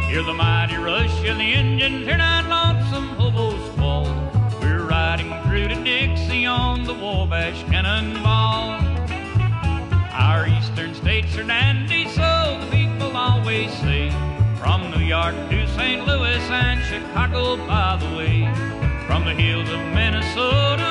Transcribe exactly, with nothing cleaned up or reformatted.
Hear the mighty rush of the engine, hear that lonesome hobo's fall. We're riding through to Dixie on the Wabash Cannonball. Our eastern states are dandy, so the people always say. From New York to Saint Louis and Chicago, by the way. From the hills of Minnesota